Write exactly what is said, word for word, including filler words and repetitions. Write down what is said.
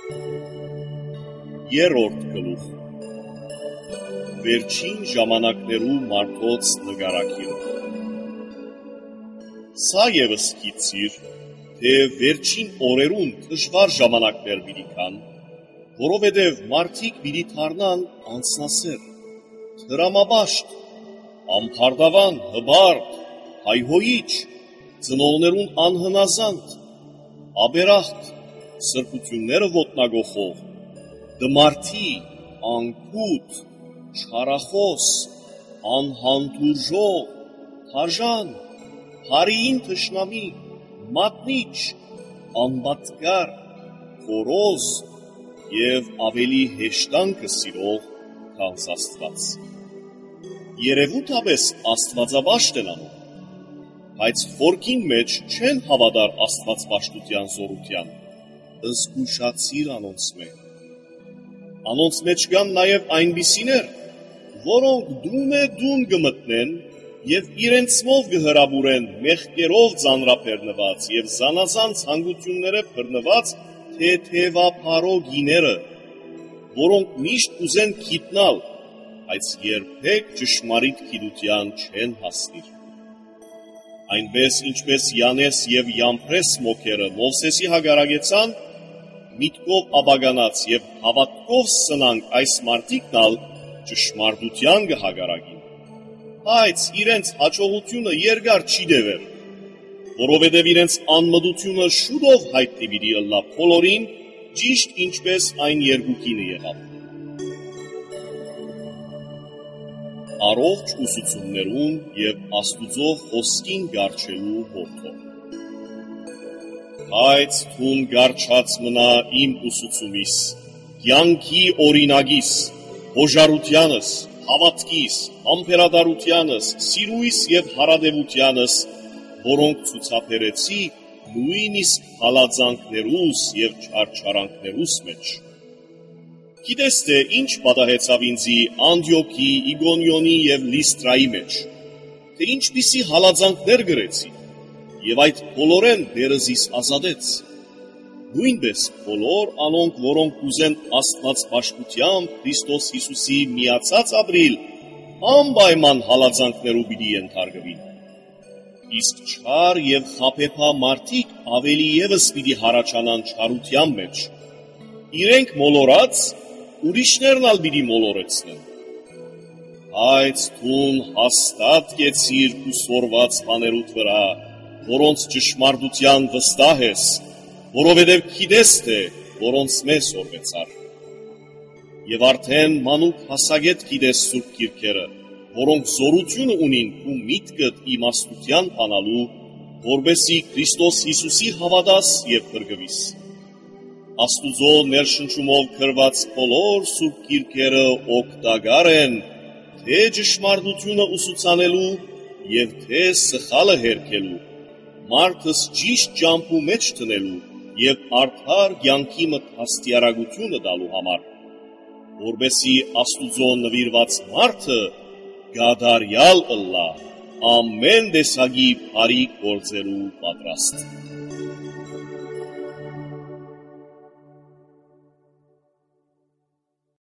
Երրորդ գլուխ Վերջին ժամանակներու մարդոց նկարագիրը Սա ևս գիտցիր, թե վերջին օրերուն դժվար ժամանակներ պիտի կան, որովհետև մարդիկ պիտի դառնան անձնասեր, տրամաբաշտ, ամփարդավան, հբարդ, հայհոյիչ, ծնողներուն անհնազանդ, աբերախտ, սրբությունները ոտնագողող, դմարդի, անկութ, չարախոս, անհանդուրժող, թաժան, հարիին թշնամի, մատնիչ, անբատկար, խորոզ և ավելի հեշտանքը սիրող քան Աստված։ Երևութապես աստվածաբաշտ են անում, բայց խորքին մեջ չեն հավատար աստվածպաշտության զորության, զգուշացիր անոնց մե։ Անոնց մեջ կան նաև այնպիսիներ, որոնք դուն է դուն կմտնեն և իրենցմով կհրաբուրեն մեղքերով ծանրաբեռնված և զանազան ցանկություններով բռնված թեթևափարո որոնք միշտ ուզեն գիտնալ, բայց երբեք ճշմարիտ գիտության չեն հասնիր։ Այնպես ինչպես Յանես և Յամփրես մոքերը Մովսեսի հագարագեցան, միտքով աբագանած և հավատքով սնանք այս մարդիկն ալ ճշմարտության կհագարագին, բայց իրենց հաջողությունը երկար չի տևեր, որովհետև իրենց անմտությունը շուտով հայտնի պիտի ըլլա բոլորին, ճիշտ ինչպես այն երկուքինը եղավ։ Առողջ ուսուցումներուն և Աստուծո խոսքին գարչելու հորդով։ Բայց թուն գարչած մնա իմ ուսուցումիս, կյանքի օրինագիս, հոժարությանս, հավատքիս, համբերատարությանս, սիրույս և հարատևությանս, որոնք ցուցաբերեցի նույնիսկ հալածանքներուս և չարչարանքներուս մեջ։ Գիտես թե ինչ պատահեցավ ինձի Անդիոքի, Իգոնիոնի և Լիստրայի մեջ, թե ինչպիսի հալածանքներ գրեցի, և այդ բոլորեն դերզիս ազատեց։ Նույնպես բոլոր անոնք, որոնք ուզեն աստվածպաշտությամբ Քրիստոս Հիսուսի միացած ապրիլ, անպայման հալածանքներու պիտի ենթարկվին։ Իսկ չար և խաբեբա մարդիկ ավելի ևս պիտի հառաջանան չարության մեջ։ Իրենք մոլորած, ուրիշներն ալ պիտի մոլորեցնեն։ Բայց թուն հաստատ կեցիր ու սորված բաներուդ վրա, որոնց ճշմարտության վստահ ես, որովհետև գիտես թե որոնց մե սորվեցար։ Եվ արդեն մանուկ հասակետ գիտես սուրբ գիրքերը, որոնք զորությունը ունին ու միտքդ իմաստության բանալու, որպեսզի Քրիստոս Հիսուսի հավատաս և փրկվիս։ Աստուծո ներշնչումով գրված բոլոր սուրբ գիրքերը օգտակար են, թե ճշմարտությունը ուսուցանելու և թե սխալը հերքելու, մարդս ճիշտ ճամփու մեջ դնելու և արդար կյանքի մտ հաստիարակությունը տալու համար, որպեսզի Աստուծո նվիրված մարդը գադարյալ ըլլա, ամեն տեսակի բարի գործերու պատրաստ։